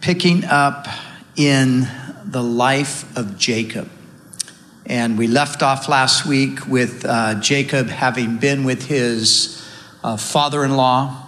picking up in the life of Jacob. And we left off last week with Jacob having been with his father-in-law,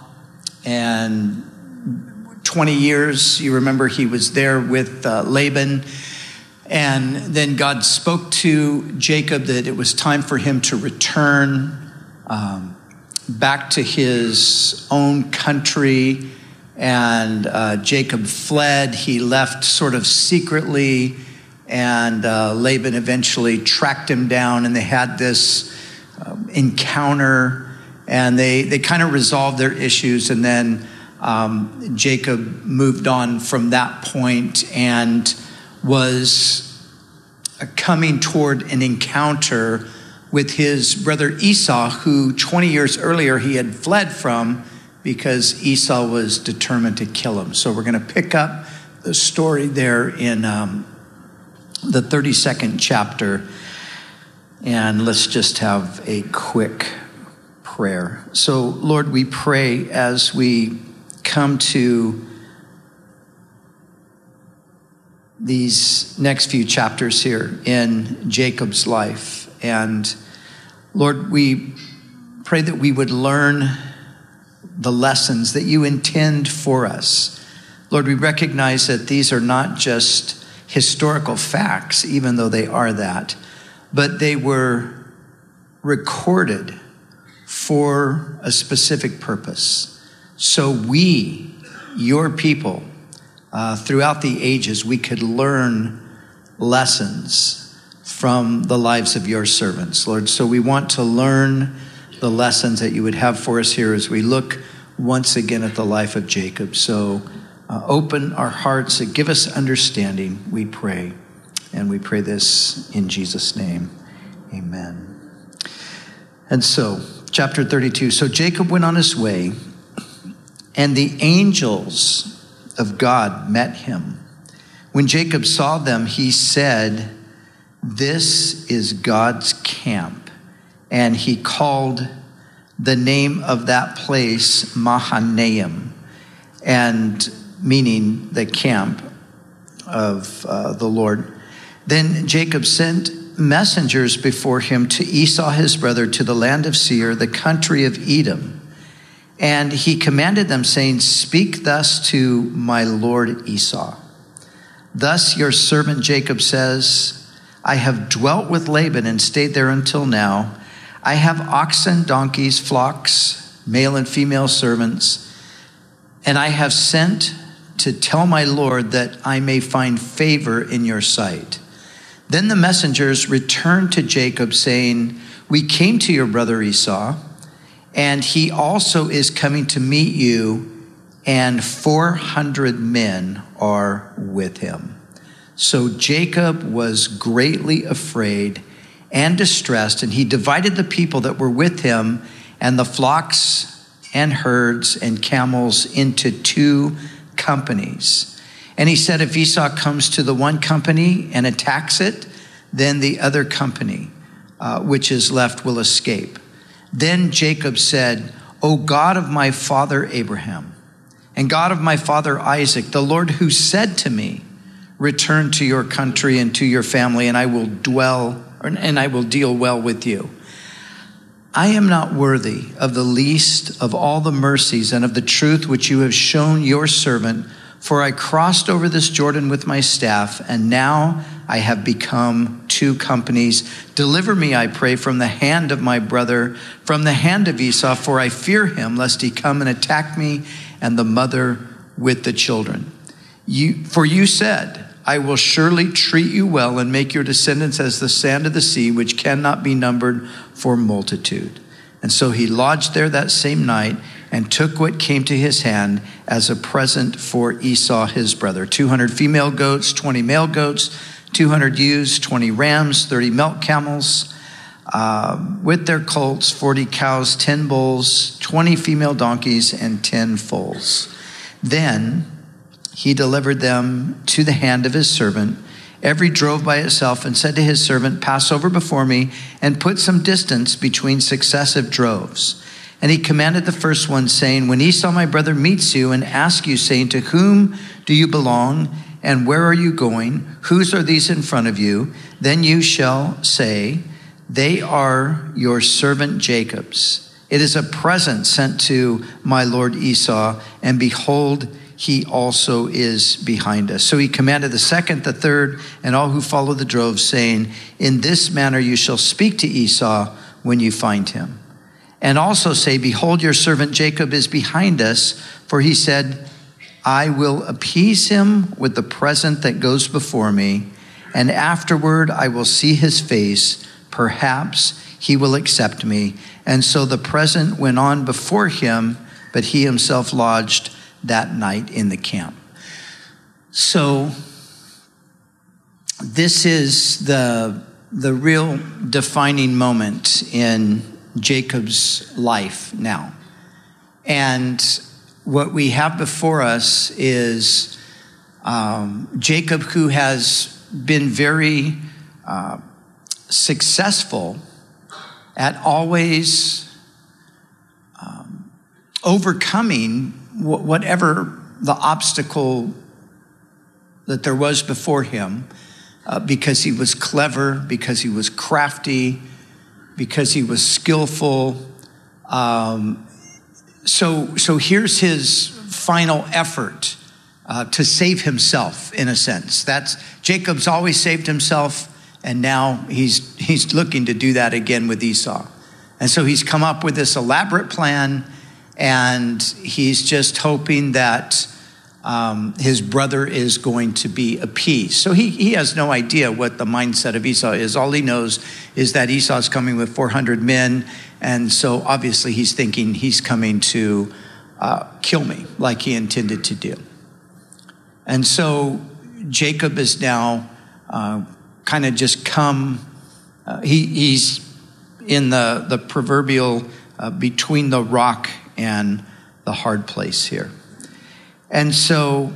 and 20 years, you remember he was there with Laban. And then God spoke to Jacob that it was time for him to return back to his own country. And Jacob fled. He left sort of secretly, and Laban eventually tracked him down, and they had this encounter, and they kind of resolved their issues. And then Jacob moved on from that point and was coming toward an encounter with his brother Esau, who 20 years earlier he had fled from, because Esau was determined to kill him. So we're going to pick up the story there in the 32nd chapter. And let's just have a quick prayer. So, Lord, we pray as we come to these next few chapters here in Jacob's life. And, Lord, we pray that we would learn the lessons that you intend for us. Lord, we recognize that these are not just historical facts, even though they are that, but they were recorded for a specific purpose. So we, your people, throughout the ages, we could learn lessons from the lives of your servants, Lord. So we want to learn the lessons that you would have for us here as we look once again at the life of Jacob. So open our hearts and give us understanding, we pray. And we pray this in Jesus' name. Amen. And so, chapter 32. So Jacob went on his way, and the angels of God met him. When Jacob saw them, he said, "This is God's camp." And he called the name of that place Mahanaim, and meaning the camp of the Lord. Then Jacob sent messengers before him to Esau his brother, to the land of Seir, the country of Edom. And he commanded them, saying, "Speak thus to my lord Esau. Thus your servant Jacob says, I have dwelt with Laban and stayed there until now. I have oxen, donkeys, flocks, male and female servants, and I have sent to tell my lord that I may find favor in your sight." Then the messengers returned to Jacob, saying, "We came to your brother Esau, and he also is coming to meet you, and 400 men are with him." So Jacob was greatly afraid and distressed, and he divided the people that were with him and the flocks and herds and camels into 2 companies. And he said, if Esau comes to the one company and attacks it, then the other company, which is left, will escape. Then Jacob said, "O God of my father Abraham, and God of my father Isaac, the Lord who said to me, return to your country and to your family, and I will deal well with you. I am not worthy of the least of all the mercies and of the truth which you have shown your servant, for I crossed over this Jordan with my staff, and now I have become 2 companies. Deliver me, I pray, from the hand of my brother, from the hand of Esau, for I fear him, lest he come and attack me and the mother with the children. For you said, I will surely treat you well and make your descendants as the sand of the sea, which cannot be numbered for multitude." And so he lodged there that same night and took what came to his hand as a present for Esau his brother: 200 female goats, 20 male goats, 200 ewes, 20 rams, 30 milk camels with their colts, 40 cows, 10 bulls, 20 female donkeys, and 10 foals. Then he delivered them to the hand of his servant, every drove by itself, and said to his servant, "Pass over before me and put some distance between successive droves." And he commanded the first one, saying, when Esau my brother meets you and asks you, saying, to whom do you belong, and where are you going? Whose are these in front of you? Then you shall say, they are your servant Jacob's. It is a present sent to my lord Esau, and behold, he also is behind us. So he commanded the second, the third, and all who follow the drove, saying, in this manner you shall speak to Esau when you find him. And also say, behold, your servant Jacob is behind us, for he said, I will appease him with the present that goes before me, and afterward I will see his face. Perhaps he will accept me. And so the present went on before him, but he himself lodged that night in the camp. So this is the real defining moment in Jacob's life now. And what we have before us is Jacob, who has been very successful at always overcoming whatever the obstacle that there was before him, because he was clever, because he was crafty, because he was skillful. So here's his final effort to save himself, in a sense. That's Jacob's always saved himself, and now he's looking to do that again with Esau. And so he's come up with this elaborate plan, and he's just hoping that his brother is going to be appeased. So he has no idea what the mindset of Esau is. All he knows is that Esau's coming with 400 men, and so obviously he's thinking he's coming to kill me, like he intended to do. And so Jacob is now kind of just come, he's in the proverbial between the rock and the hard place here. And so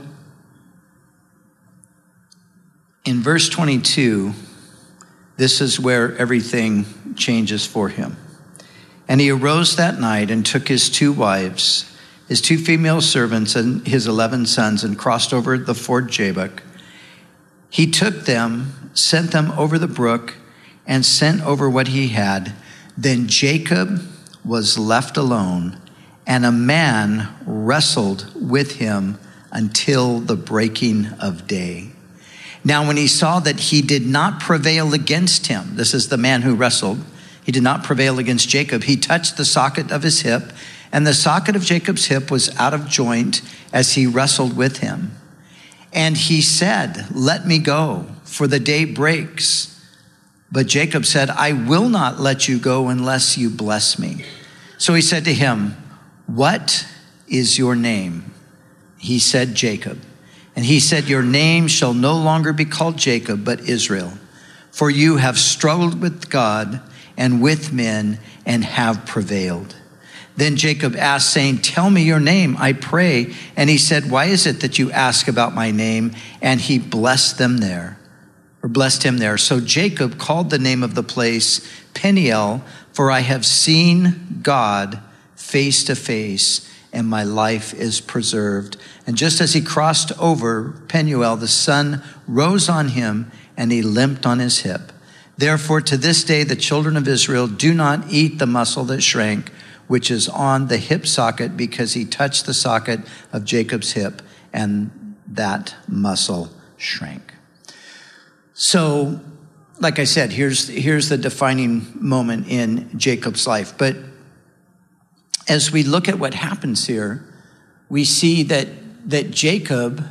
in verse 22, this is where everything changes for him. And he arose that night and took his 2 wives, his 2 female servants, and his 11 sons, and crossed over the ford Jabbok. He took them, sent them over the brook, and sent over what he had. Then Jacob was left alone, and a man wrestled with him until the breaking of day. Now, when he saw that he did not prevail against him, this is the man who wrestled, he did not prevail against Jacob, he touched the socket of his hip, and the socket of Jacob's hip was out of joint as he wrestled with him. And he said, let me go, for the day breaks. But Jacob said, I will not let you go unless you bless me. So he said to him, what is your name? He said, Jacob. And he said, your name shall no longer be called Jacob, but Israel. For you have struggled with God and with men and have prevailed. Then Jacob asked, saying, tell me your name, I pray. And he said, why is it that you ask about my name? And he blessed him there. So Jacob called the name of the place Peniel, for I have seen God face to face, and my life is preserved. And just as he crossed over Peniel, the sun rose on him, and he limped on his hip. Therefore, to this day, the children of Israel do not eat the muscle that shrank, which is on the hip socket, because he touched the socket of Jacob's hip, and that muscle shrank. So, like I said, here's the defining moment in Jacob's life. But as we look at what happens here, we see that Jacob,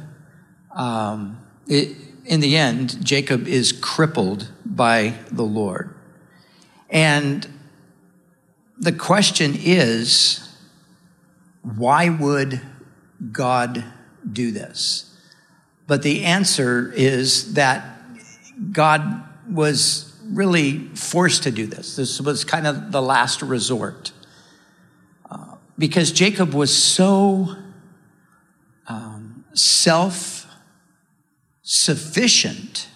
in the end, Jacob is crippled by the Lord. And the question is, why would God do this? But the answer is that God was really forced to do this. This was kind of the last resort. Because Jacob was so self-sufficient,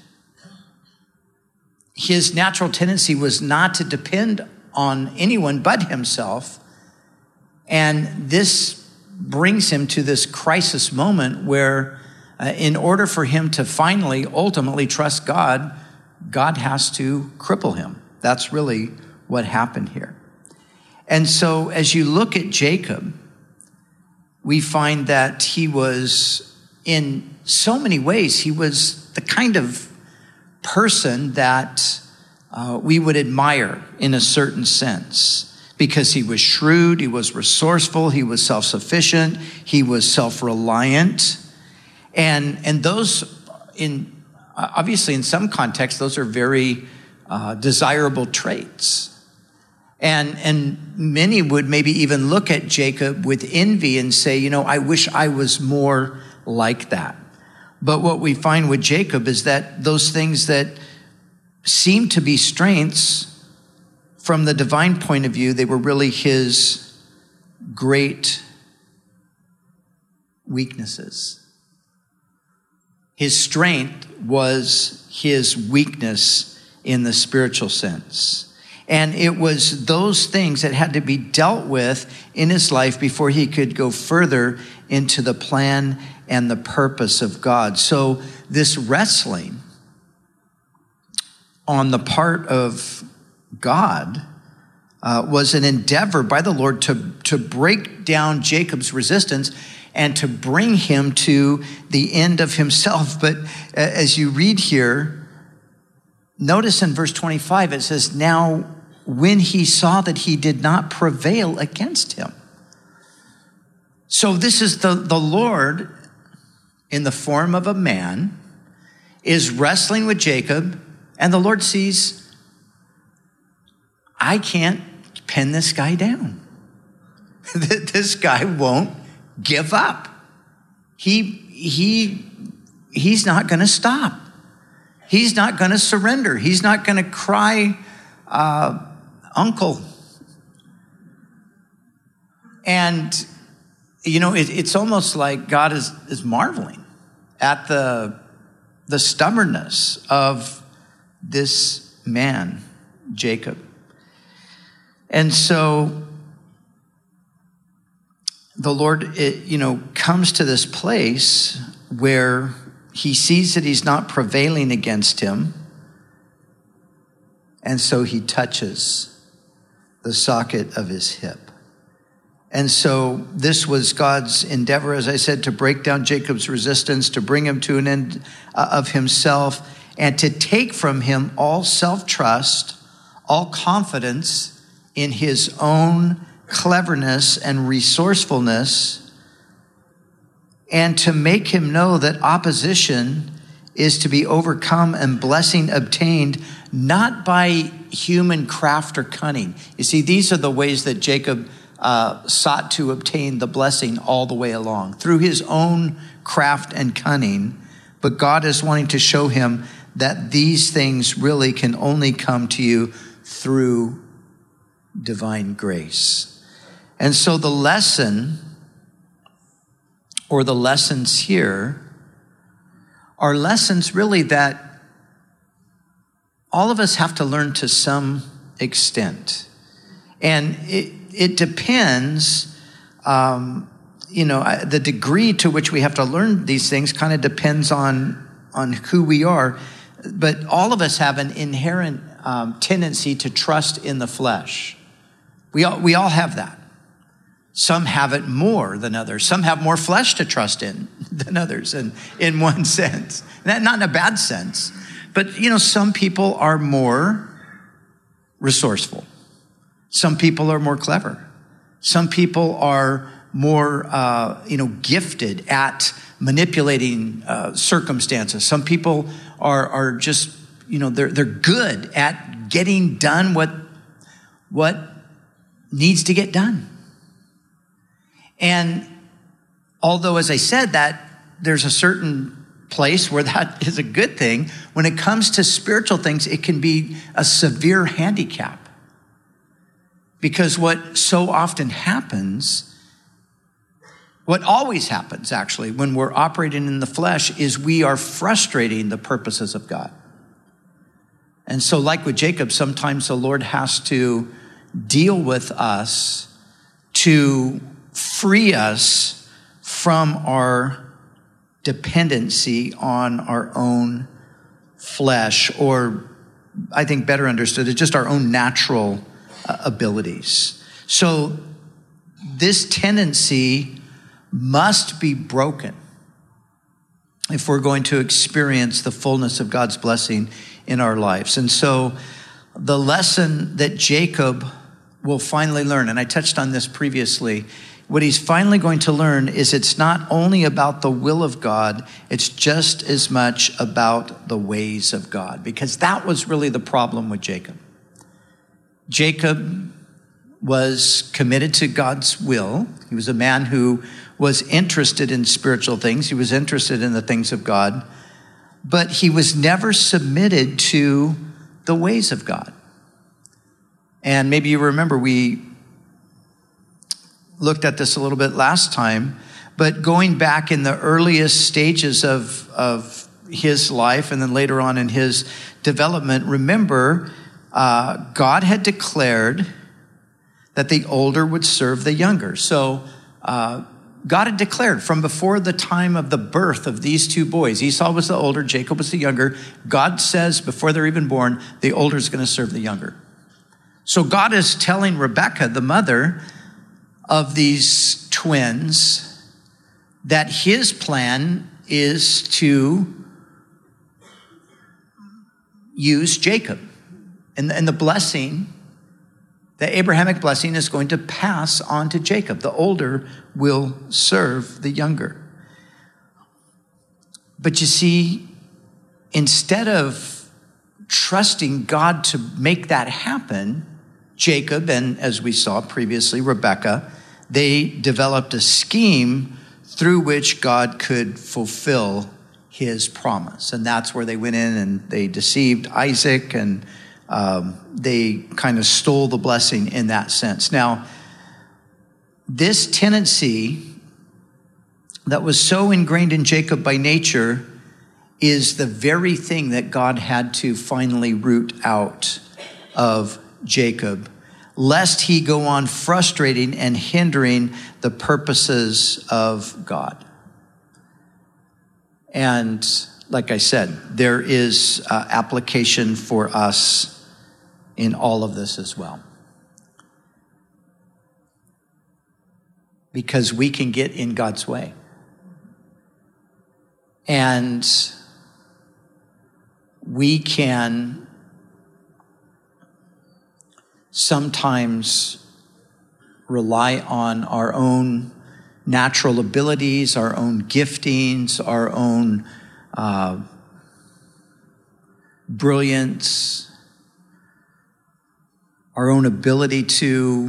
his natural tendency was not to depend on anyone but himself. And this brings him to this crisis moment where in order for him to finally, ultimately trust God, God has to cripple him. That's really what happened here. And so as you look at Jacob, we find that he was, in so many ways, he was the kind of person that we would admire in a certain sense, because he was shrewd, he was resourceful, he was self-sufficient, he was self-reliant. And those, obviously in some contexts, those are very desirable traits. And many would maybe even look at Jacob with envy and say, I wish I was more like that. But what we find with Jacob is that those things that seem to be strengths, from the divine point of view, they were really his great weaknesses. His strength was his weakness in the spiritual sense. And it was those things that had to be dealt with in his life before he could go further into the plan and the purpose of God. So this wrestling on the part of God was an endeavor by the Lord to break down Jacob's resistance and to bring him to the end of himself. But as you read here, notice in verse 25, it says, now when he saw that he did not prevail against him. So this is the Lord in the form of a man is wrestling with Jacob, and the Lord sees, I can't pin this guy down. This guy won't give up. He's not going to stop. He's not going to surrender. He's not going to cry, uncle. And, it's almost like God is marveling at the stubbornness of this man, Jacob. And so the Lord, comes to this place where he sees that he's not prevailing against him. And so he touches the socket of his hip. And so this was God's endeavor, as I said, to break down Jacob's resistance, to bring him to an end of himself, and to take from him all self-trust, all confidence in his own cleverness and resourcefulness, and to make him know that opposition is to be overcome and blessing obtained not by human craft or cunning. You see, these are the ways that Jacob sought to obtain the blessing all the way along, through his own craft and cunning. But God is wanting to show him that these things really can only come to you through divine grace. And so the lesson, or the lessons here, are lessons really that all of us have to learn to some extent. And it depends, the degree to which we have to learn these things kind of depends on who we are. But all of us have an inherent tendency to trust in the flesh. We all have that. Some have it more than others. Some have more flesh to trust in than others, in one sense. Not in a bad sense. But, some people are more resourceful. Some people are more clever. Some people are more, gifted at manipulating circumstances. Some people are just, they're good at getting done what needs to get done. And although, as I said, that there's a certain place where that is a good thing, when it comes to spiritual things, it can be a severe handicap. Because what so often happens, what always happens actually, when we're operating in the flesh, is we are frustrating the purposes of God. And so like with Jacob, sometimes the Lord has to deal with us to free us from our dependency on our own flesh, or I think better understood, it's just our own natural abilities. So this tendency must be broken if we're going to experience the fullness of God's blessing in our lives. And so the lesson that Jacob will finally learn, and I touched on this previously, what he's finally going to learn is it's not only about the will of God, it's just as much about the ways of God, because that was really the problem with Jacob. Jacob was committed to God's will. He was a man who was interested in spiritual things. He was interested in the things of God, but he was never submitted to the ways of God. And maybe you remember we looked at this a little bit last time, but going back in the earliest stages of his life and then later on in his development, remember, God had declared that the older would serve the younger. So God had declared from before the time of the birth of these two boys, Esau was the older, Jacob was the younger. God says before they're even born, the older is going to serve the younger. So God is telling Rebekah, the mother of these twins, that his plan is to use Jacob. And the blessing, the Abrahamic blessing, is going to pass on to Jacob. The older will serve the younger. But you see, instead of trusting God to make that happen, Jacob, and as we saw previously, Rebekah, they developed a scheme through which God could fulfill his promise. And that's where they went in and they deceived Isaac, and they kind of stole the blessing in that sense. Now, this tendency that was so ingrained in Jacob by nature is the very thing that God had to finally root out of Jacob, lest he go on frustrating and hindering the purposes of God. And like I said, there is application for us in all of this as well. Because we can get in God's way. And we can sometimes rely on our own natural abilities, our own giftings, our own brilliance, our own ability to,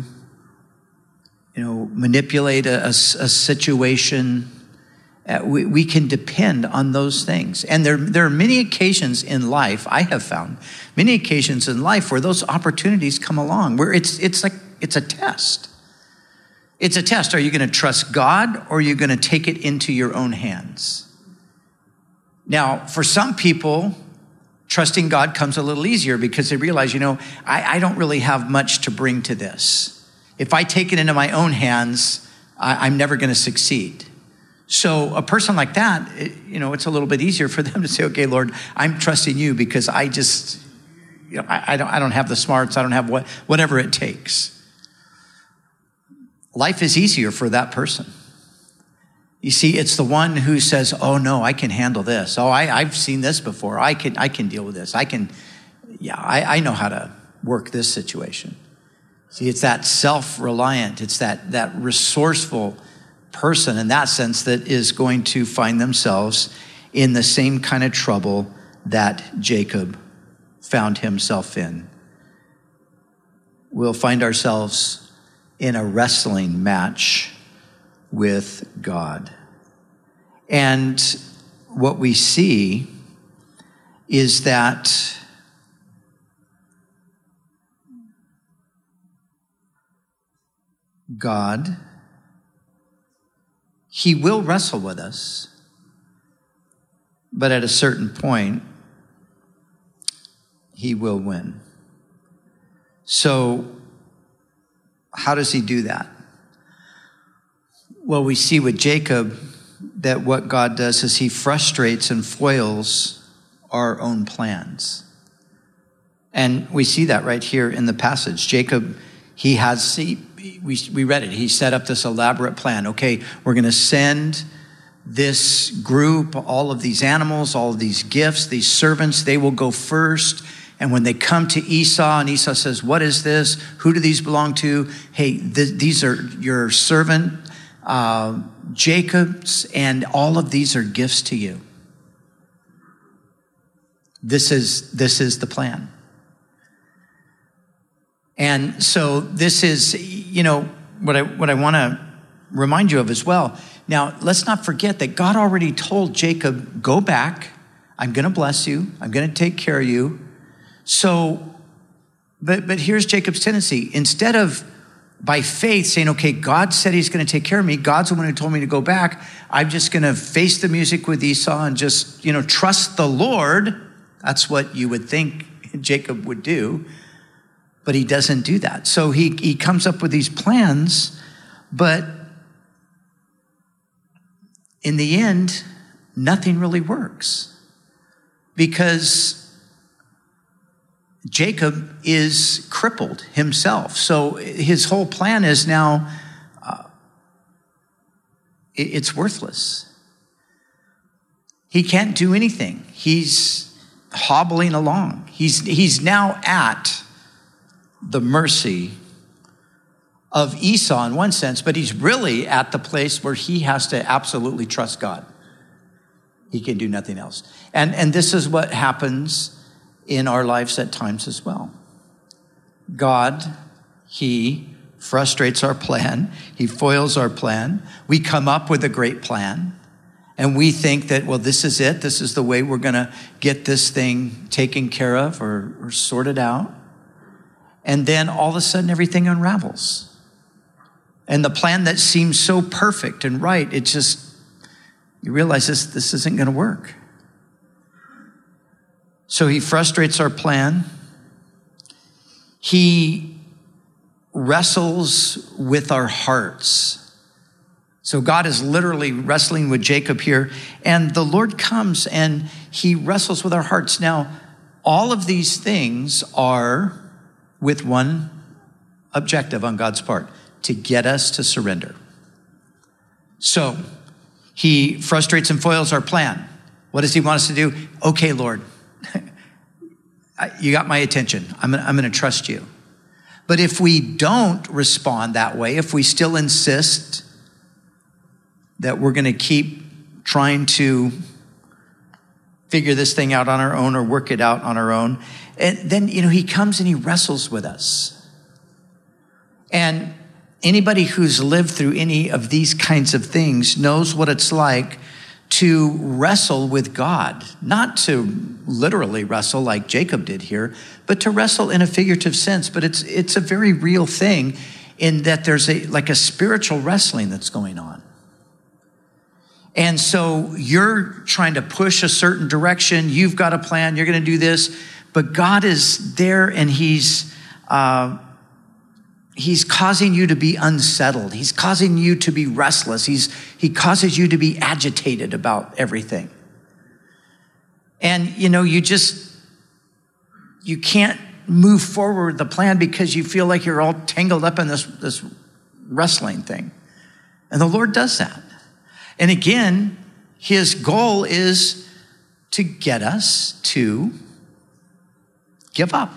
manipulate a situation. We can depend on those things. And there are many occasions in life, I have found, many occasions in life where those opportunities come along, where it's a test. It's a test. Are you going to trust God, or are you going to take it into your own hands? Now, for some people, trusting God comes a little easier because they realize, I don't really have much to bring to this. If I take it into my own hands, I'm never going to succeed. So a person like that, it's a little bit easier for them to say, okay, Lord, I'm trusting you because I just, I don't have the smarts. I don't have whatever it takes. Life is easier for that person. You see, it's the one who says, oh no, I can handle this. Oh, I've seen this before. I can deal with this. I know how to work this situation. See, it's that self-reliant, it's that resourceful person in that sense that is going to find themselves in the same kind of trouble that Jacob found himself in. We'll find ourselves in a wrestling match with God. And what we see is that God, he will wrestle with us, but at a certain point, he will win. So, how does he do that? Well, we see with Jacob that what God does is he frustrates and foils our own plans. And we see that right here in the passage. Jacob, we read it. He set up this elaborate plan. Okay, we're going to send this group, all of these animals, all of these gifts, these servants, they will go first. And when they come to Esau, and Esau says, what is this? Who do these belong to? Hey, these are your servant, Jacob's, and all of these are gifts to you. This is the plan. And so this is, what I want to remind you of as well. Now, let's not forget that God already told Jacob, go back. I'm going to bless you. I'm going to take care of you. So, but here's Jacob's tendency. Instead of by faith saying, okay, God said he's going to take care of me. God's the one who told me to go back. I'm just going to face the music with Esau and just, trust the Lord. That's what you would think Jacob would do. But he doesn't do that. So he comes up with these plans, but in the end, nothing really works because Jacob is crippled himself. So his whole plan is now, it's worthless. He can't do anything. He's hobbling along. He's now at the mercy of Esau in one sense, but he's really at the place where he has to absolutely trust God. He can do nothing else. And this is what happens in our lives at times as well. God, he frustrates our plan. He foils our plan. We come up with a great plan and we think that, well, this is it. This is the way we're going to get this thing taken care of or sorted out. And then all of a sudden everything unravels. And the plan that seems so perfect and right, you realize this isn't going to work. So he frustrates our plan. He wrestles with our hearts. So God is literally wrestling with Jacob here. And the Lord comes and he wrestles with our hearts. Now, all of these things are with one objective on God's part, to get us to surrender. So he frustrates and foils our plan. What does he want us to do? Okay, Lord, you got my attention. I'm going to trust you. But if we don't respond that way, if we still insist that we're going to keep trying to figure this thing out on our own or work it out on our own, and then, he comes and he wrestles with us. And anybody who's lived through any of these kinds of things knows what it's like to wrestle with God. Not to literally wrestle like Jacob did here, but to wrestle in a figurative sense. But it's a very real thing in that there's a spiritual wrestling that's going on. And so you're trying to push a certain direction. You've got a plan. You're going to do this. But God is there and he's causing you to be unsettled. He's causing you to be restless. He causes you to be agitated about everything. And, you can't move forward with the plan because you feel like you're all tangled up in this wrestling thing. And the Lord does that. And again, his goal is to get us to give up.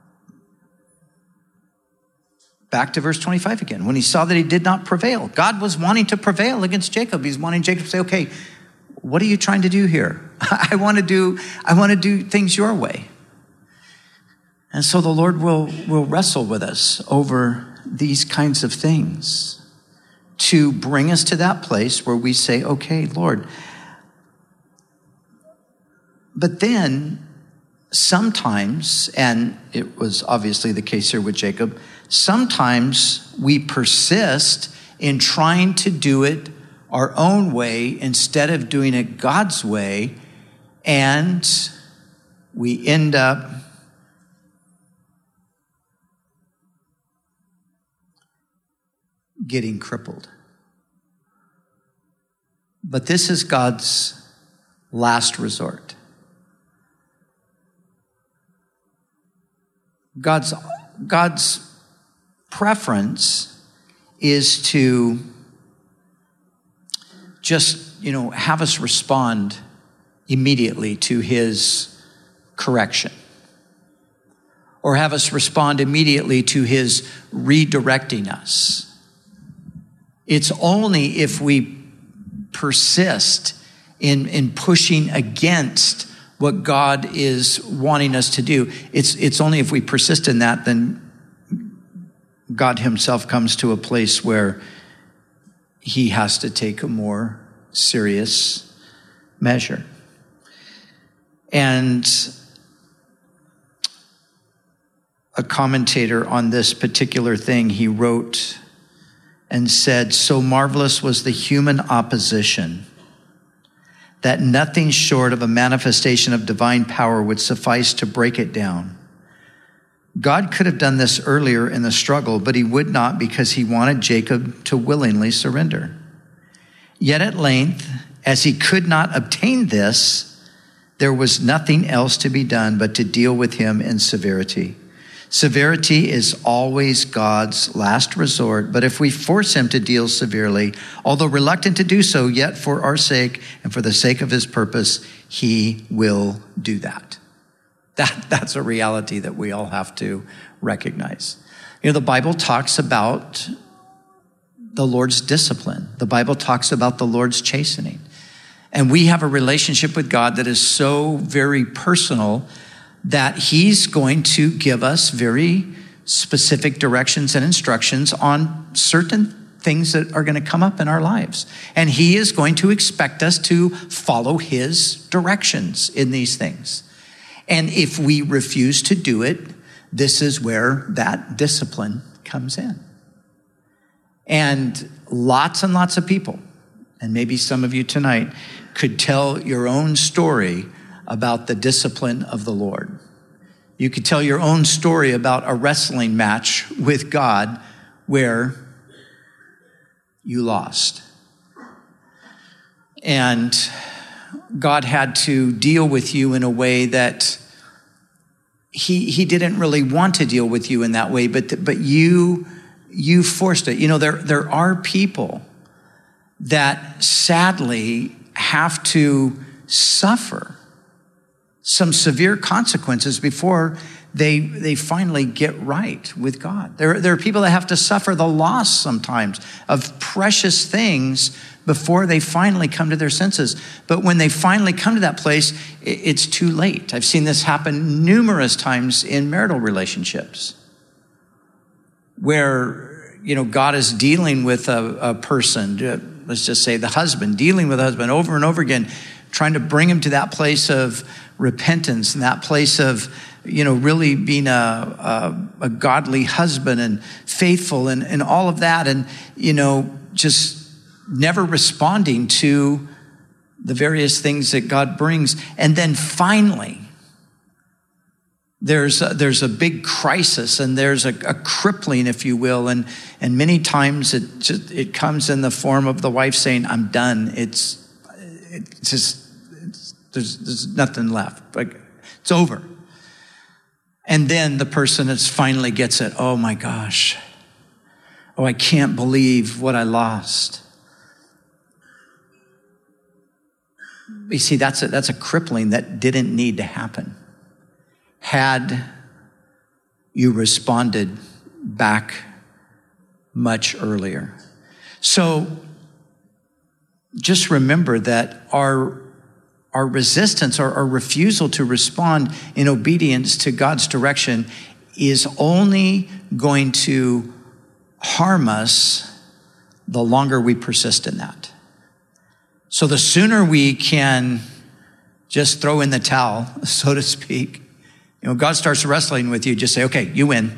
Back to verse 25 again. When he saw that he did not prevail, God was wanting to prevail against Jacob. He's wanting Jacob to say, okay, what are you trying to do here? I want to do things your way. And so the Lord will wrestle with us over these kinds of things to bring us to that place where we say, okay, Lord. But then sometimes, and it was obviously the case here with Jacob, sometimes we persist in trying to do it our own way instead of doing it God's way, and we end up getting crippled. But this is God's last resort. God's preference is to just, have us respond immediately to his correction, or have us respond immediately to his redirecting us. It's only if we persist in pushing against what God is wanting us to do. It's only if we persist in that, then God himself comes to a place where he has to take a more serious measure. And a commentator on this particular thing, he wrote and said, "So marvelous was the human opposition that nothing short of a manifestation of divine power would suffice to break it down. God could have done this earlier in the struggle, but he would not, because he wanted Jacob to willingly surrender. Yet at length, as he could not obtain this, there was nothing else to be done but to deal with him in severity. Severity is always God's last resort, but if we force him to deal severely, although reluctant to do so, yet for our sake and for the sake of his purpose, he will do that." That's a reality that we all have to recognize. The Bible talks about the Lord's discipline. The Bible talks about the Lord's chastening. And we have a relationship with God that is so very personal that he's going to give us very specific directions and instructions on certain things that are going to come up in our lives. And he is going to expect us to follow his directions in these things. And if we refuse to do it, this is where that discipline comes in. And lots of people, and maybe some of you tonight, could tell your own story about the discipline of the Lord. You could tell your own story about a wrestling match with God where you lost. And God had to deal with you in a way that he didn't really want to deal with you in that way, but you forced it. There are people that sadly have to suffer some severe consequences before they finally get right with God. There are people that have to suffer the loss sometimes of precious things before they finally come to their senses. But when they finally come to that place, it's too late. I've seen this happen numerous times in marital relationships where, God is dealing with a person, let's just say the husband, dealing with the husband over and over again, trying to bring him to that place of repentance and that place of, really being a godly husband and faithful and all of that. And, just never responding to the various things that God brings. And then finally, there's a big crisis and there's a crippling, if you will. And many times it comes in the form of the wife saying, "I'm done. It's just, there's nothing left. Like, it's over." And then the person that finally gets it, "Oh my gosh. Oh, I can't believe what I lost." You see, that's a crippling that didn't need to happen had you responded back much earlier. So just remember that our resistance or our refusal to respond in obedience to God's direction is only going to harm us the longer we persist in that. So the sooner we can just throw in the towel, so to speak, God starts wrestling with you, just say, "Okay, you win.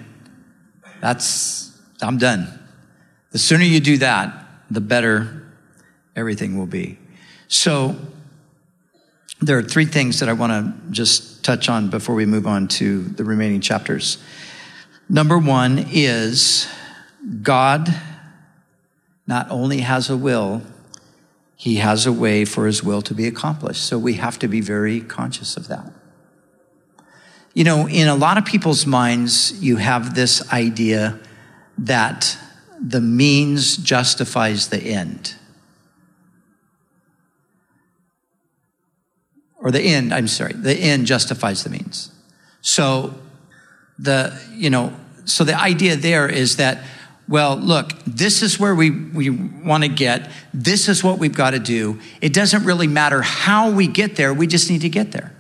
I'm done." The sooner you do that, the better everything will be. So there are three things that I want to just touch on before we move on to the remaining chapters. Number one is God not only has a will, he has a way for his will to be accomplished. So we have to be very conscious of that. You know, in a lot of people's minds, you have this idea that the means justifies the end. Or the end justifies the means. So the idea there is that, well, look, this is where we want to get. This is what we've got to do. It doesn't really matter how we get there. We just need to get there.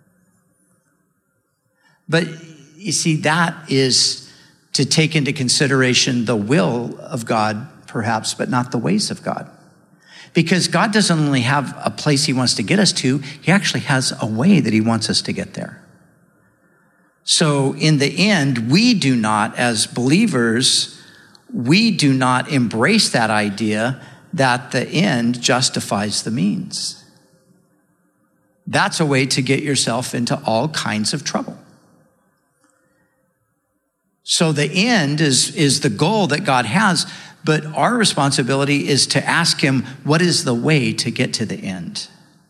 But you see, that is to take into consideration the will of God, perhaps, but not the ways of God. Because God doesn't only have a place he wants to get us to, he actually has a way that he wants us to get there. So in the end, we do not, as believers, we do not embrace that idea that the end justifies the means. That's a way to get yourself into all kinds of trouble. So the end is the goal that God has, but our responsibility is to ask him, what is the way to get to the end?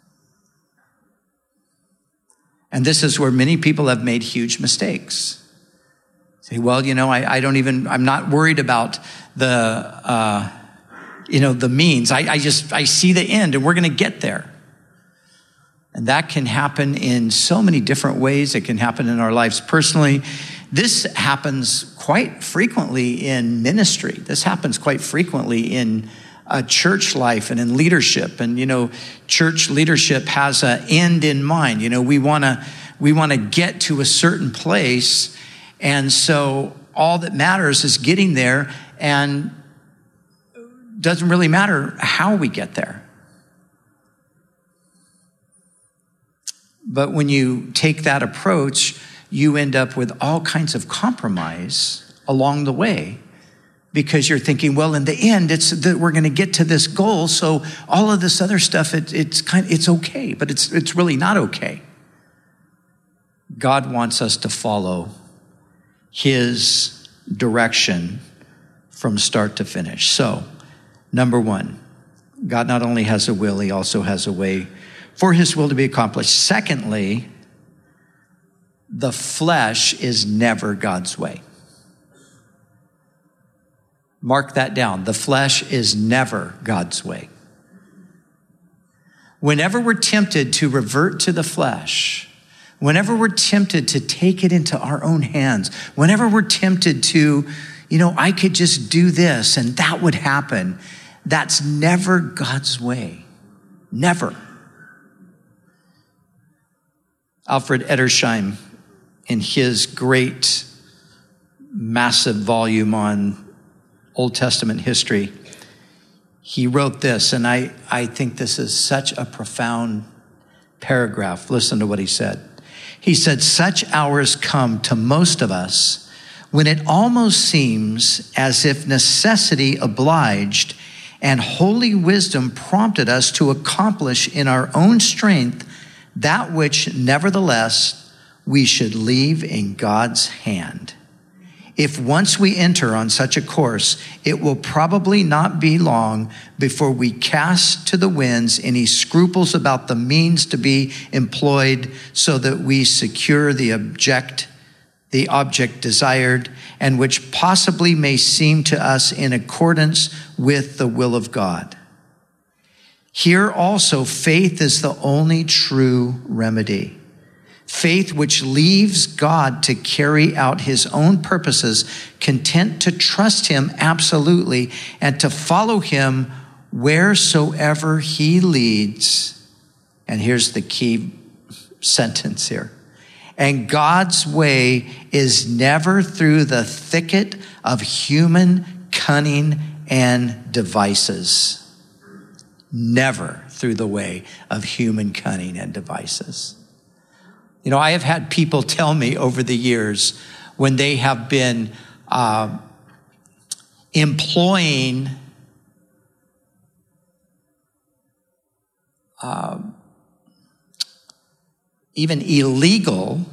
And this is where many people have made huge mistakes. Say, well, I'm not worried about the means. I see the end and we're going to get there. And that can happen in so many different ways. It can happen in our lives personally. This happens quite frequently in ministry. This happens quite frequently in church life and in leadership. And, church leadership has an end in mind. We want to get to a certain place. And so all that matters is getting there, and doesn't really matter how we get there. But when you take that approach, you end up with all kinds of compromise along the way, because you're thinking, well, in the end, we're going to get to this goal. So all of this other stuff, it's okay, but it's really not okay. God wants us to follow his direction from start to finish. So, number one, God not only has a will, he also has a way for his will to be accomplished. Secondly, the flesh is never God's way. Mark that down. The flesh is never God's way. Whenever we're tempted to revert to the flesh, whenever we're tempted to take it into our own hands, whenever we're tempted to, I could just do this and that would happen, that's never God's way. Never. Alfred Edersheim, in his great, massive volume on Old Testament history, he wrote this, and I think this is such a profound paragraph. Listen to what he said. He said, such hours come to most of us when it almost seems as if necessity obliged and holy wisdom prompted us to accomplish in our own strength that which, nevertheless, we should leave in God's hand. If once we enter on such a course, it will probably not be long before we cast to the winds any scruples about the means to be employed so that we secure the object desired, and which possibly may seem to us in accordance with the will of God. Here also, faith is the only true remedy. Faith which leaves God to carry out his own purposes, content to trust him absolutely and to follow him wheresoever he leads. And here's the key sentence here. And God's way is never through the thicket of human cunning and devices. Never through the way of human cunning and devices. I have had people tell me over the years when they have been employing even illegal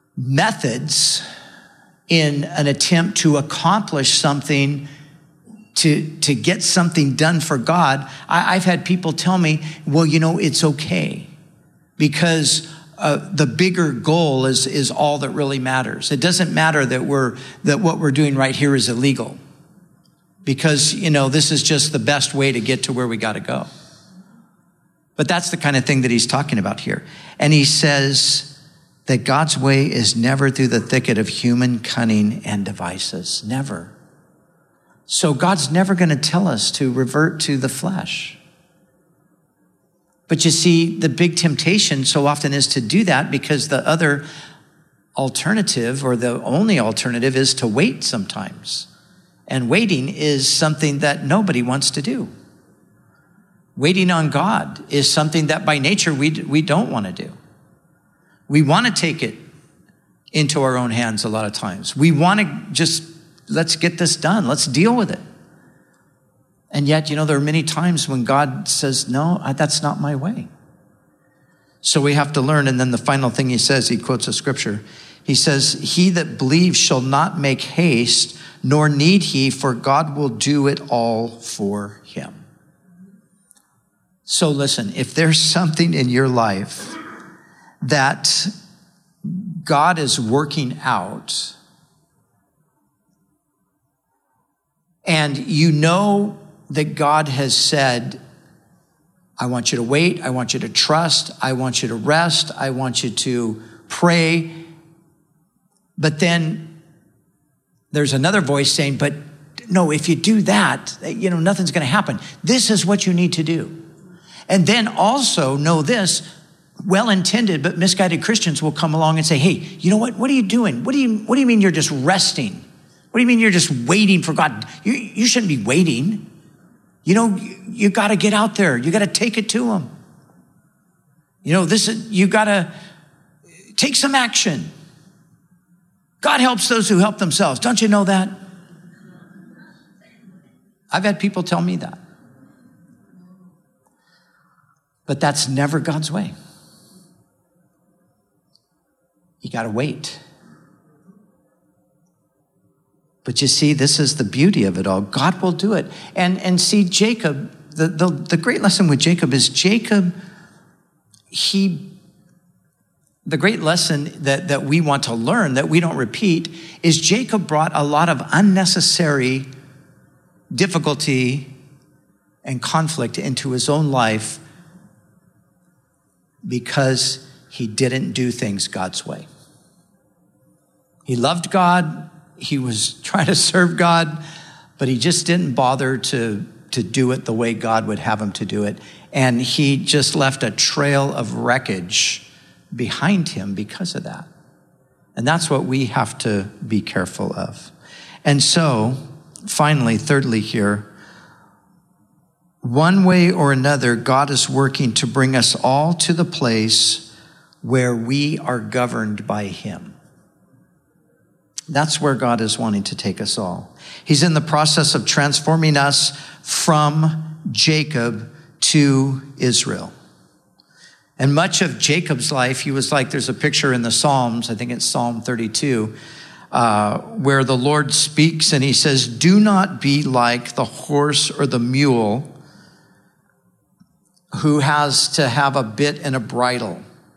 methods in an attempt to accomplish something to get something done for God, I've had people tell me, well, it's okay because the bigger goal is all that really matters. It doesn't matter that what we're doing right here is illegal because, this is just the best way to get to where we got to go. But that's the kind of thing that he's talking about here. And he says that God's way is never through the thicket of human cunning and devices. Never. So God's never going to tell us to revert to the flesh. But you see, the big temptation so often is to do that because the other alternative or the only alternative is to wait sometimes. And waiting is something that nobody wants to do. Waiting on God is something that by nature we don't want to do. We want to take it into our own hands a lot of times. We want to just, let's get this done. Let's deal with it. And yet, there are many times when God says, no, that's not my way. So we have to learn. And then the final thing he says, he quotes a scripture. He says, he that believes shall not make haste, nor need he, for God will do it all for him. So listen, if there's something in your life that God is working out, and that God has said, I want you to wait, I want you to trust, I want you to rest, I want you to pray. But then there's another voice saying, but no, if you do that, nothing's going to happen. This is what you need to do. And then also know this, well-intended but misguided Christians will come along and say, hey, you know what? What are you doing? What do you mean you're just resting? What do you mean you're just waiting for God? You shouldn't be waiting. You got to get out there. You got to take it to him. You got to take some action. God helps those who help themselves. Don't you know that? I've had people tell me that. But that's never God's way. You got to wait. But you see, this is the beauty of it all. God will do it. And see, Jacob, the great lesson with Jacob is the great lesson that we want to learn, that we don't repeat, is Jacob brought a lot of unnecessary difficulty and conflict into his own life because he didn't do things God's way. He loved God. He was trying to serve God, but he just didn't bother to do it the way God would have him to do it. And he just left a trail of wreckage behind him because of that. And that's what we have to be careful of. And so, finally, thirdly here, one way or another, God is working to bring us all to the place where we are governed by him. That's where God is wanting to take us all. He's in the process of transforming us from Jacob to Israel. And much of Jacob's life, he was like, there's a picture in the Psalms, I think it's Psalm 32, where the Lord speaks and he says, do not be like the horse or the mule who has to have a bit and a bridle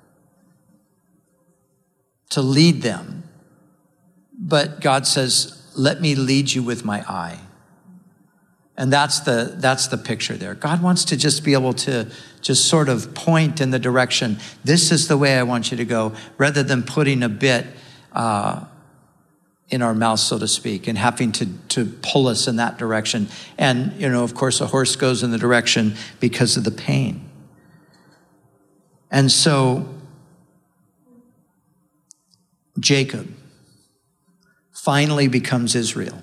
to lead them. But God says, let me lead you with my eye. And that's the picture there. God wants to just be able to just sort of point in the direction. This is the way I want you to go, rather than putting a bit in our mouth, so to speak, and having to pull us in that direction. And, of course, a horse goes in the direction because of the pain. And so, Jacob finally becomes Israel.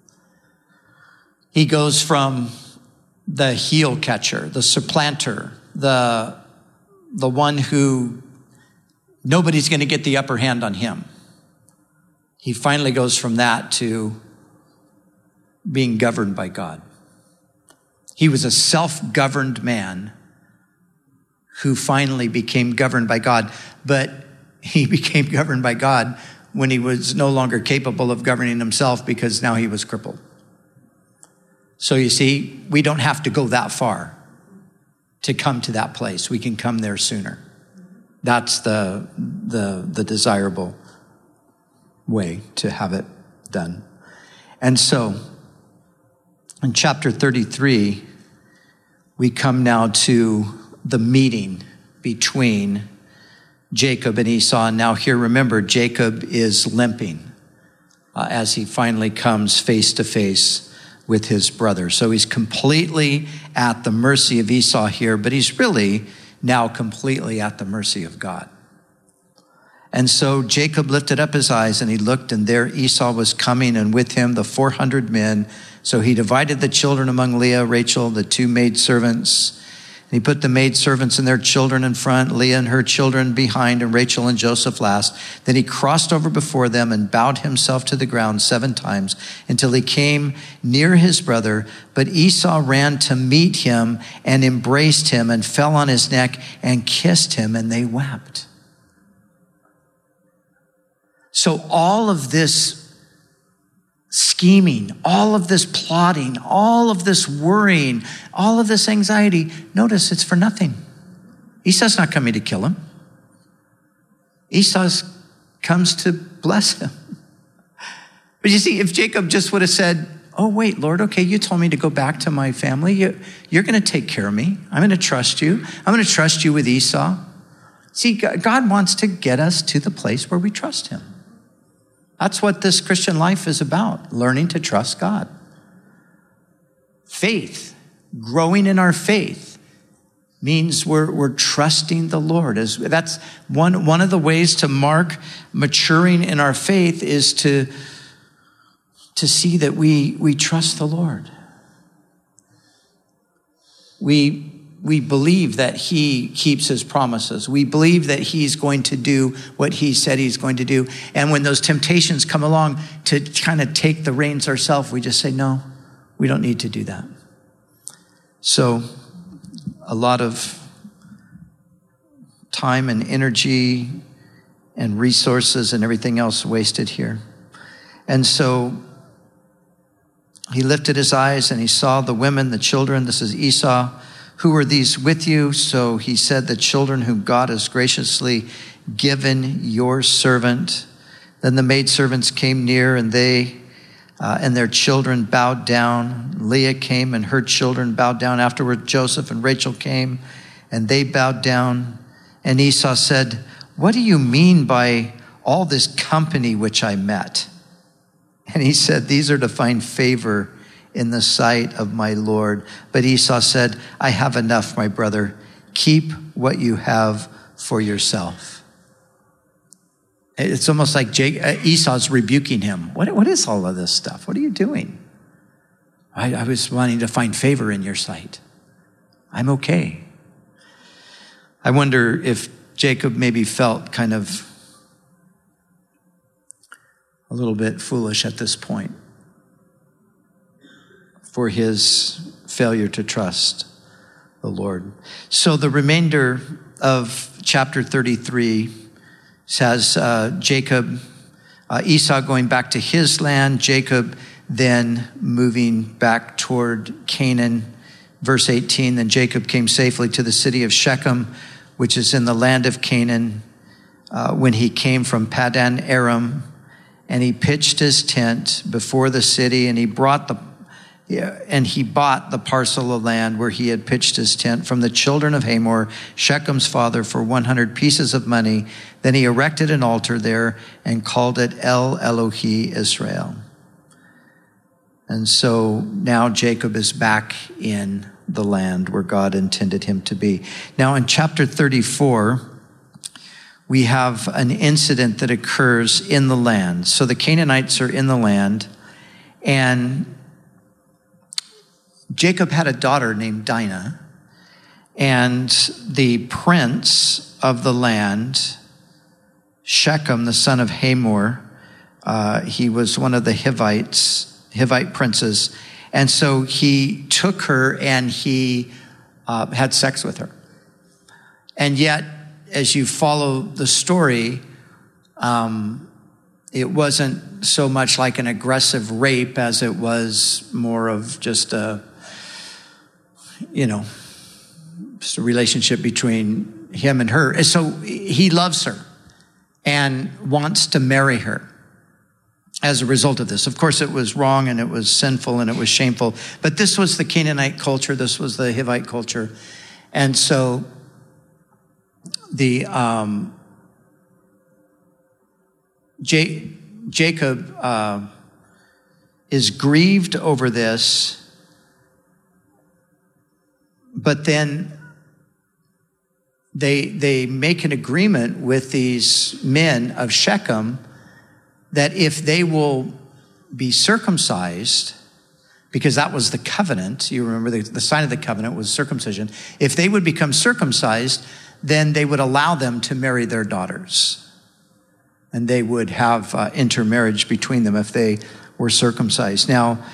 He goes from the heel catcher, the supplanter, the one who nobody's going to get the upper hand on him. He finally goes from that to being governed by God. He was a self-governed man who finally became governed by God, but he became governed by God when he was no longer capable of governing himself because now he was crippled. So you see, we don't have to go that far to come to that place. We can come there sooner. That's the desirable way to have it done. And so in chapter 33, we come now to the meeting between Jacob and Esau. And now here, remember, Jacob is limping as he finally comes face to face with his brother. So he's completely at the mercy of Esau here, but he's really now completely at the mercy of God. And so Jacob lifted up his eyes and he looked, and there Esau was coming, and with him the 400 men. So he divided the children among Leah, Rachel, the two maidservants. And he put the maidservants and their children in front, Leah and her children behind, and Rachel and Joseph last. Then he crossed over before them and bowed himself to the ground 7 times until he came near his brother. But Esau ran to meet him and embraced him and fell on his neck and kissed him, and they wept. So all of this scheming, all of this plotting, all of this worrying, all of this anxiety, notice it's for nothing. Esau's not coming to kill him. Esau comes to bless him. But you see, if Jacob just would have said, oh, wait, Lord, okay, you told me to go back to my family. You're going to take care of me. I'm going to trust you. I'm going to trust you with Esau. See, God wants to get us to the place where we trust him. That's what this Christian life is about, learning to trust God. Faith, growing in our faith, means we're trusting the Lord. That's one of the ways to mark maturing in our faith is to see that we trust the Lord. We believe that he keeps his promises. We believe that he's going to do what he said he's going to do. And when those temptations come along to kind of take the reins ourselves, we just say, no, we don't need to do that. So a lot of time and energy and resources and everything else wasted here. And so he lifted his eyes and he saw the women, the children. This is Esau. Who are these with you? So he said, the children whom God has graciously given your servant. Then the maidservants came near, and they and their children bowed down. Leah came and her children bowed down. Afterward, Joseph and Rachel came and they bowed down. And Esau said, what do you mean by all this company which I met? And he said, these are to find favor in the sight of my Lord. But Esau said, I have enough, my brother. Keep what you have for yourself. It's almost like Esau's rebuking him. What is all of this stuff? What are you doing? I was wanting to find favor in your sight. I'm okay. I wonder if Jacob maybe felt kind of a little bit foolish at this point for his failure to trust the Lord. So the remainder of chapter 33 says Esau going back to his land, Jacob then moving back toward Canaan. Verse 18, then Jacob came safely to the city of Shechem, which is in the land of Canaan, when he came from Paddan Aram, and he pitched his tent before the city, and he bought the parcel of land where he had pitched his tent from the children of Hamor, Shechem's father, for 100 pieces of money. Then he erected an altar there and called it El Elohi Israel. And so now Jacob is back in the land where God intended him to be. Now in chapter 34, we have an incident that occurs in the land. So the Canaanites are in the land, and Jacob had a daughter named Dinah, and the prince of the land, Shechem, the son of Hamor, he was one of the Hivite princes. And so he took her and he had sex with her. And yet, as you follow the story, it wasn't so much like an aggressive rape as it was more of just a relationship between him and her. And so he loves her and wants to marry her as a result of this. Of course, it was wrong and it was sinful and it was shameful, but this was the Canaanite culture. This was the Hivite culture. And so Jacob is grieved over this, but then they make an agreement with these men of Shechem that if they will be circumcised, because that was the covenant, you remember the sign of the covenant was circumcision. If they would become circumcised, then they would allow them to marry their daughters. And they would have intermarriage between them if they were circumcised. Now,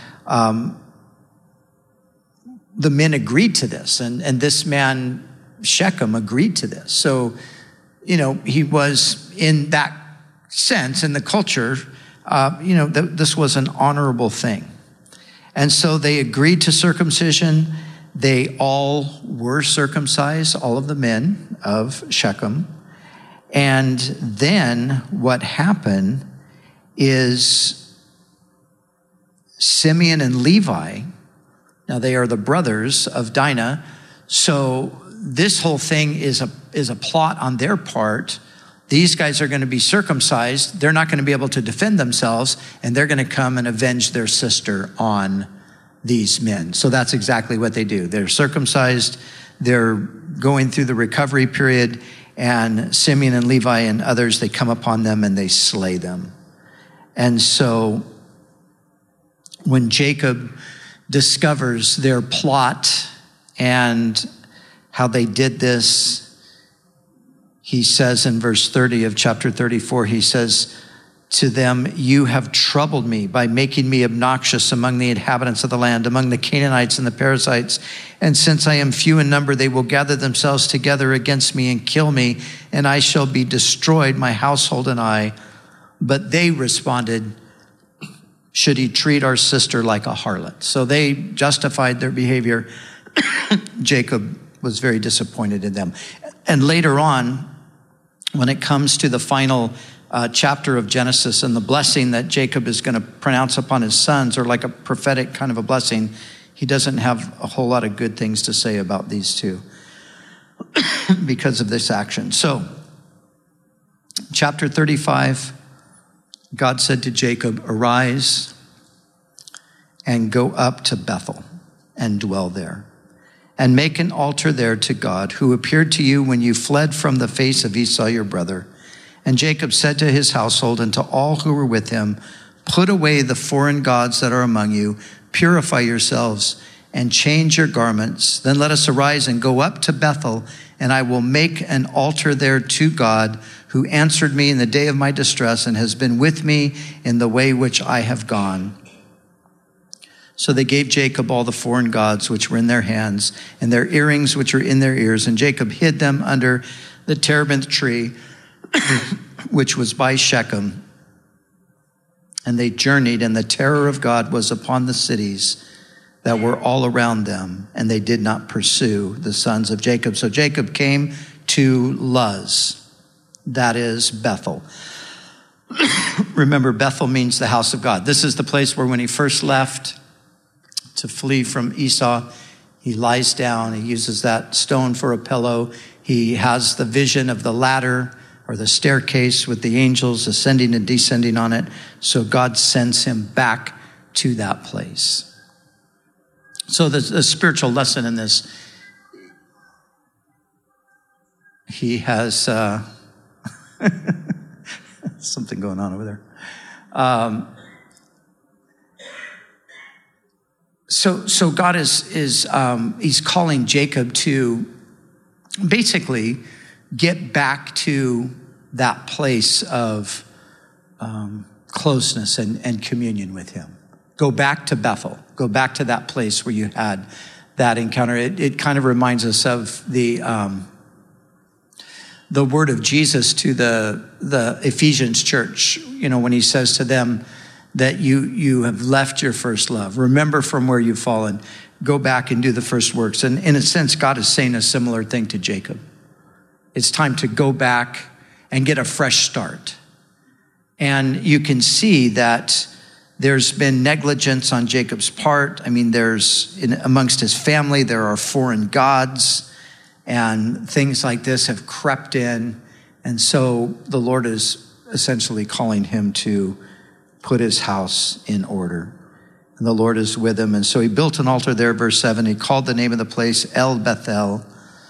the men agreed to this, and this man, Shechem, agreed to this. So, he was in that sense, in the culture, this was an honorable thing. And so they agreed to circumcision. They all were circumcised, all of the men of Shechem. And then what happened is Simeon and Levi, now they are the brothers of Dinah. So this whole thing is a plot on their part. These guys are going to be circumcised. They're not going to be able to defend themselves, and they're going to come and avenge their sister on these men. So that's exactly what they do. They're circumcised. They're going through the recovery period, and Simeon and Levi and others, they come upon them and they slay them. And so when Jacob discovers their plot and how they did this, he says in verse 30 of chapter 34, he says to them, "You have troubled me by making me obnoxious among the inhabitants of the land, among the Canaanites and the Perizzites. And since I am few in number, they will gather themselves together against me and kill me, and I shall be destroyed, my household and I." But they responded, "Should he treat our sister like a harlot?" So they justified their behavior. Jacob was very disappointed in them. And later on, when it comes to the final chapter of Genesis and the blessing that Jacob is going to pronounce upon his sons, or like a prophetic kind of a blessing, he doesn't have a whole lot of good things to say about these two because of this action. So, chapter 35, God said to Jacob, "Arise and go up to Bethel and dwell there, and make an altar there to God, who appeared to you when you fled from the face of Esau your brother." And Jacob said to his household and to all who were with him, "Put away the foreign gods that are among you, purify yourselves, and change your garments. Then let us arise and go up to Bethel, and I will make an altar there to God, who answered me in the day of my distress and has been with me in the way which I have gone." So they gave Jacob all the foreign gods which were in their hands, and their earrings which were in their ears. And Jacob hid them under the terebinth tree, which was by Shechem. And they journeyed, and the terror of God was upon the cities that were all around them, and they did not pursue the sons of Jacob. So Jacob came to Luz, that is Bethel. Remember, Bethel means the house of God. This is the place where when he first left to flee from Esau, he lies down, he uses that stone for a pillow. He has the vision of the ladder or the staircase with the angels ascending and descending on it. So God sends him back to that place. So the spiritual lesson in this, he has something going on over there. So God is he's calling Jacob to basically get back to that place of closeness and communion with him. Go back to Bethel. Go back to that place where you had that encounter. It kind of reminds us of the word of Jesus to the Ephesians church, when he says to them that you have left your first love. Remember from where you've fallen. Go back and do the first works. And in a sense, God is saying a similar thing to Jacob. It's time to go back and get a fresh start. And you can see that there's been negligence on Jacob's part. I mean, amongst his family, there are foreign gods, and things like this have crept in. And so the Lord is essentially calling him to put his house in order. And the Lord is with him. And so he built an altar there, verse 7. He called the name of the place El Bethel,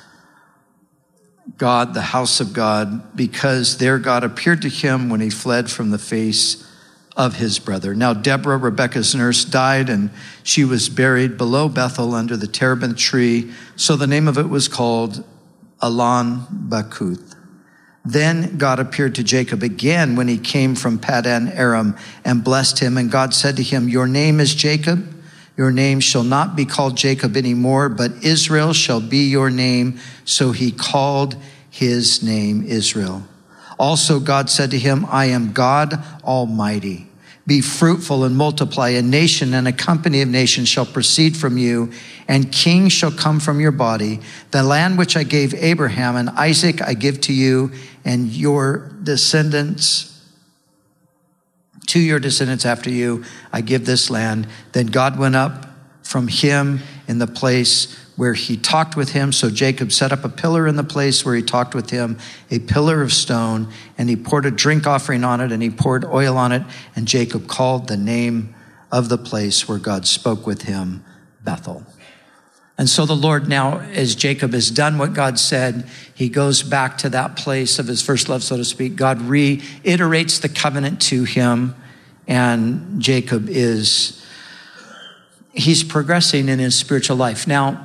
God, the house of God, because there God appeared to him when he fled from the face of his brother. Now Deborah, Rebekah's nurse, died, and she was buried below Bethel under the terebinth tree. So the name of it was called Allon Bacuth. Then God appeared to Jacob again when he came from Padan Aram and blessed him. And God said to him, your name is Jacob. Your name shall not be called Jacob anymore, but Israel shall be your name. So he called his name Israel. Also God said to him, I am God Almighty. Be fruitful and multiply. A nation and a company of nations shall proceed from you, and kings shall come from your body. The land which I gave Abraham and Isaac I give to you and your descendants. To your descendants after you, I give this land. Then God went up from him in the place where he talked with him. So Jacob set up a pillar in the place where he talked with him, a pillar of stone, and he poured a drink offering on it, and he poured oil on it. And Jacob called the name of the place where God spoke with him, Bethel. And so the Lord now, as Jacob has done what God said, he goes back to that place of his first love, so to speak. God reiterates the covenant to him, and Jacob he's progressing in his spiritual life. Now,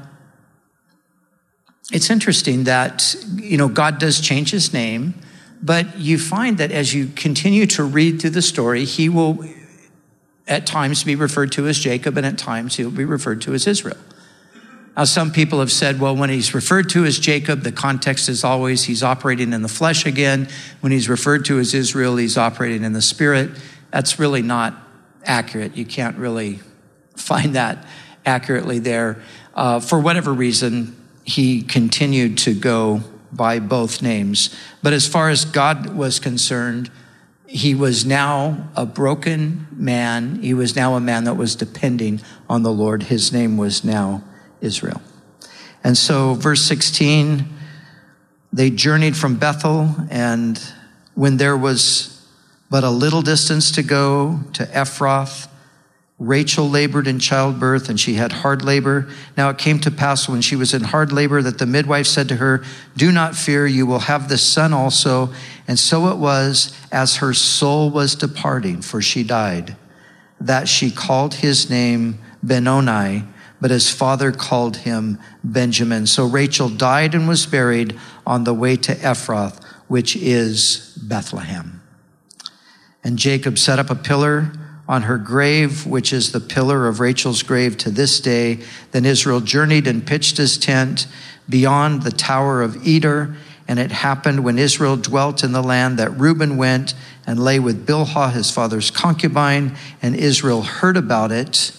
it's interesting that, God does change his name, but you find that as you continue to read through the story, he will at times be referred to as Jacob, and at times he'll be referred to as Israel. Now, some people have said, well, when he's referred to as Jacob, the context is always he's operating in the flesh again. When he's referred to as Israel, he's operating in the spirit. That's really not accurate. You can't really find that accurately there. For whatever reason, he continued to go by both names. But as far as God was concerned, he was now a broken man. He was now a man that was depending on the Lord. His name was now Israel. And so verse 16, they journeyed from Bethel, and when there was but a little distance to go to Ephrath, Rachel labored in childbirth, and she had hard labor. Now it came to pass when she was in hard labor that the midwife said to her, do not fear, you will have this son also. And so it was, as her soul was departing, for she died, that she called his name Benoni, but his father called him Benjamin. So Rachel died and was buried on the way to Ephrath, which is Bethlehem. And Jacob set up a pillar on her grave, which is the pillar of Rachel's grave to this day. Then Israel journeyed and pitched his tent beyond the tower of Eder. And it happened when Israel dwelt in the land that Reuben went and lay with Bilhah, his father's concubine, and Israel heard about it.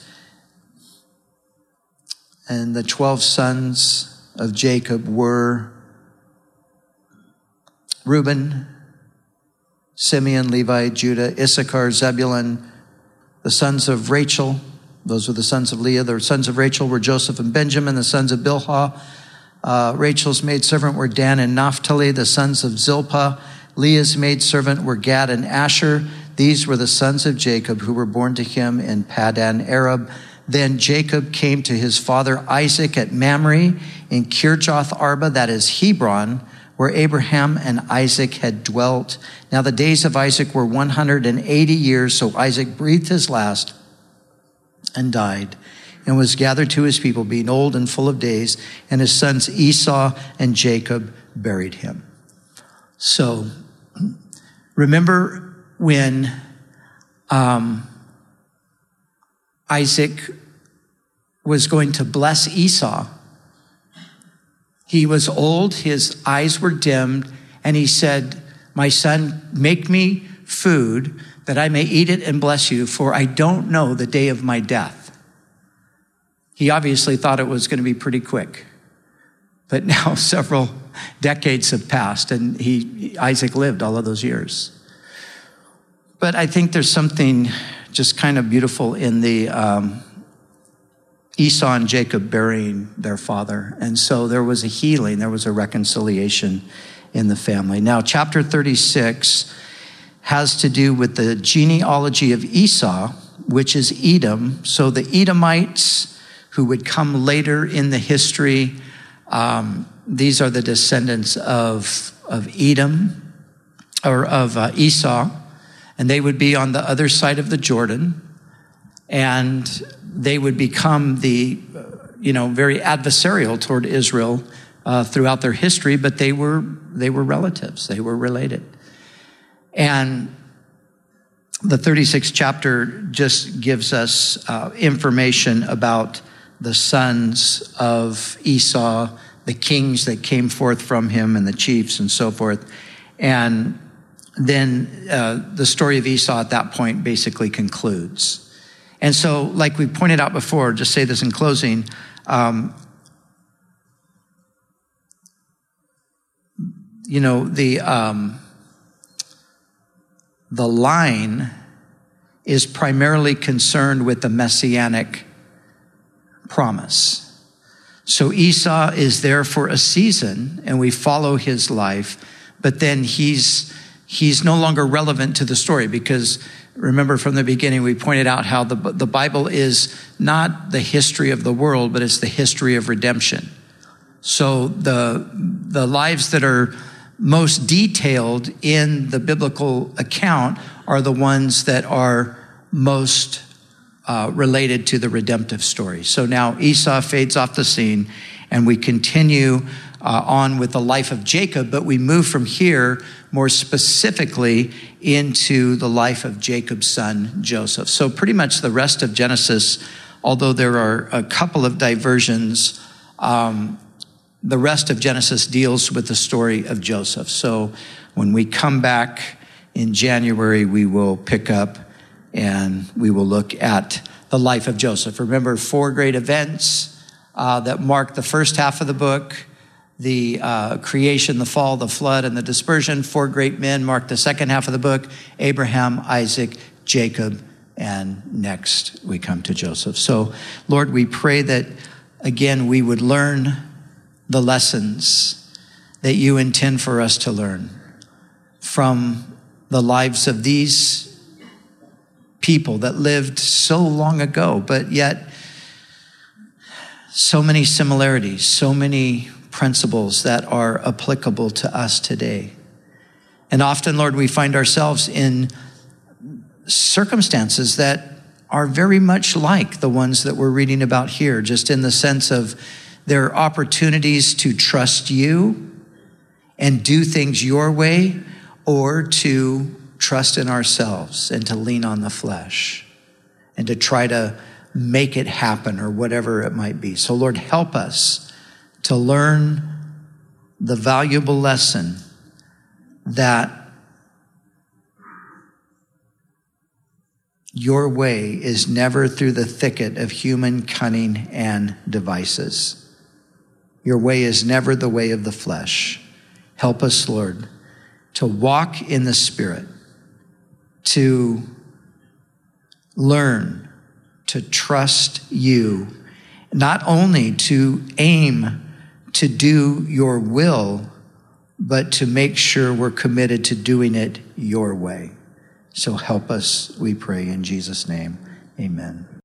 And the 12 sons of Jacob were Reuben, Simeon, Levi, Judah, Issachar, Zebulun. The sons of Rachel, those were the sons of Leah. The sons of Rachel were Joseph and Benjamin. The sons of Bilhah, Rachel's maidservant, were Dan and Naphtali. The sons of Zilpah, Leah's maidservant, were Gad and Asher. These were the sons of Jacob who were born to him in Padan Aram. Then Jacob came to his father Isaac at Mamre in Kirjath Arba, that is Hebron, where Abraham and Isaac had dwelt. Now the days of Isaac were 180 years, so Isaac breathed his last and died, and was gathered to his people, being old and full of days, and his sons Esau and Jacob buried him. So remember when Isaac was going to bless Esau. He was old, his eyes were dimmed, and he said, my son, make me food that I may eat it and bless you, for I don't know the day of my death. He obviously thought it was going to be pretty quick. But now several decades have passed, and Isaac lived all of those years. But I think there's something just kind of beautiful in the Esau and Jacob burying their father. And so there was a healing, there was a reconciliation in the family. Now, chapter 36 has to do with the genealogy of Esau, which is Edom. So the Edomites who would come later in the history, these are the descendants of Edom, or of Esau, and they would be on the other side of the Jordan, and they would become the, very adversarial toward Israel throughout their history, but they were relatives, they were related. And the 36th chapter just gives us information about the sons of Esau, the kings that came forth from him, and the chiefs and so forth. And then the story of Esau at that point basically concludes. And so, like we pointed out before, just say this in closing, the line is primarily concerned with the messianic promise. So Esau is there for a season, and we follow his life, but then he's no longer relevant to the story, because remember from the beginning we pointed out how the Bible is not the history of the world, but it's the history of redemption. So the lives that are most detailed in the biblical account are the ones that are most related to the redemptive story. So now Esau fades off the scene, and we continue on with the life of Jacob, but we move from here more specifically into the life of Jacob's son, Joseph. So pretty much the rest of Genesis, although there are a couple of diversions, the rest of Genesis deals with the story of Joseph. So when we come back in January, we will pick up and we will look at the life of Joseph. Remember, 4 great events that mark the first half of the book: the creation, the fall, the flood, and the dispersion. 4 great men mark the second half of the book: Abraham, Isaac, Jacob, and next we come to Joseph. So, Lord, we pray that, again, we would learn the lessons that you intend for us to learn from the lives of these people that lived so long ago, but yet so many similarities, so many principles that are applicable to us today. And often, Lord, we find ourselves in circumstances that are very much like the ones that we're reading about here, just in the sense of there are opportunities to trust you and do things your way, or to trust in ourselves and to lean on the flesh and to try to make it happen, or whatever it might be. So, Lord, help us to learn the valuable lesson that your way is never through the thicket of human cunning and devices. Your way is never the way of the flesh. Help us, Lord, to walk in the Spirit, to learn to trust you, not only to aim to do your will, but to make sure we're committed to doing it your way. So help us, we pray in Jesus' name. Amen.